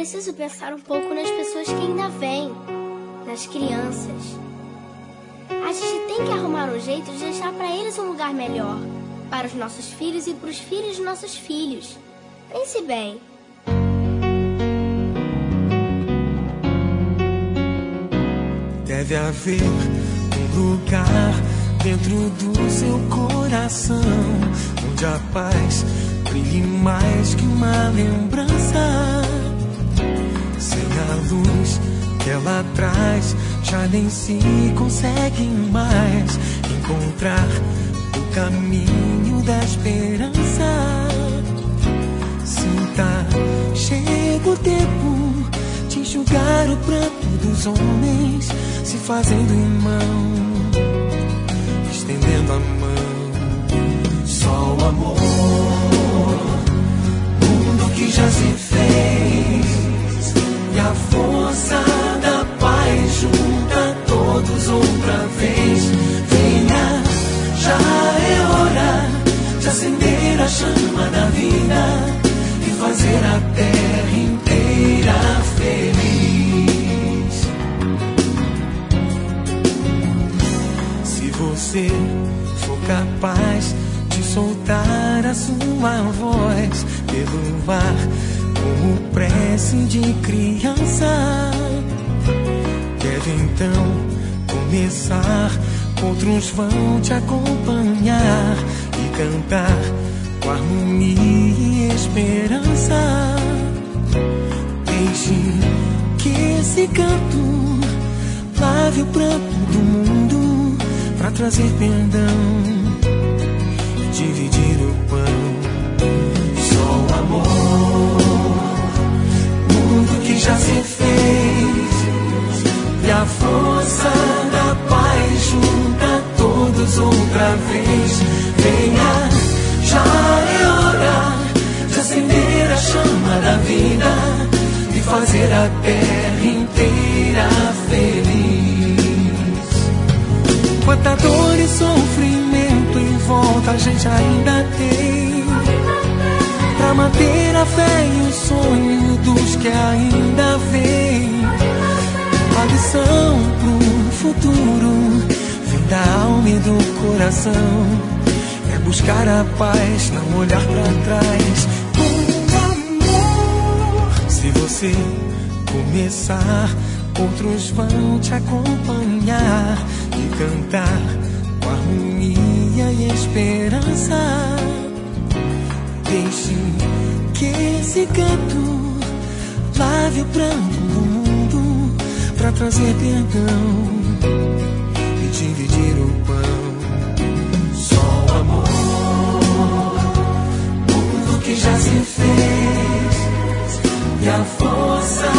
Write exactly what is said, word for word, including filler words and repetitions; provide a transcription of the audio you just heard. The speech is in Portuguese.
preciso pensar um pouco nas pessoas que ainda vêm, nas crianças. A gente tem que arrumar um jeito de deixar para eles um lugar melhor, para os nossos filhos e para os filhos dos nossos filhos. Pense bem. Deve haver um lugar dentro do seu coração, onde a paz brilhe mais que uma lembrança. Sem a luz que ela traz, já nem se consegue mais encontrar o caminho da esperança. Sinta, chega o tempo de enxugar o pranto dos homens, se fazendo irmão, estendendo a mão. Só o amor, mundo que já se fez, e a força da paz junta todos outra vez. Venha, já é hora de acender a chama da vida e fazer a terra inteira feliz. Se você for capaz de soltar a sua voz pelo ar como prece de criança, deve então começar. Outros vão te acompanhar e cantar com harmonia e esperança. Deixe que esse canto lave o pranto do mundo pra trazer perdão e dividir o pão. Só o amor, mundo que já se fez, e a força da paz junta todos outra vez. Venha, já é hora de acender a chama da vida e fazer a terra inteira feliz. Quanta dor e sofrimento em volta a gente ainda tem, pra manter a fé e o sonho dos que ainda vêm. A lição pro futuro vem da alma e do coração, é buscar a paz, não olhar pra trás. Com amor, se você começar, outros vão te acompanhar e cantar com harmonia e esperança. Deixe que esse canto lave o pranto do mundo pra trazer perdão e dividir o pão. Só o amor, mundo que já se fez, e a força